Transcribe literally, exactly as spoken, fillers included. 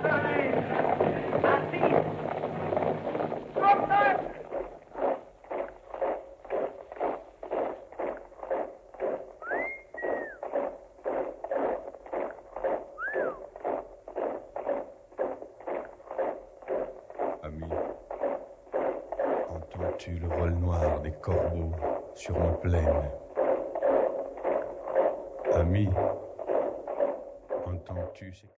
Ami, entends-tu le vol noir des corbeaux sur nos plaines? Ami, entends-tu ces...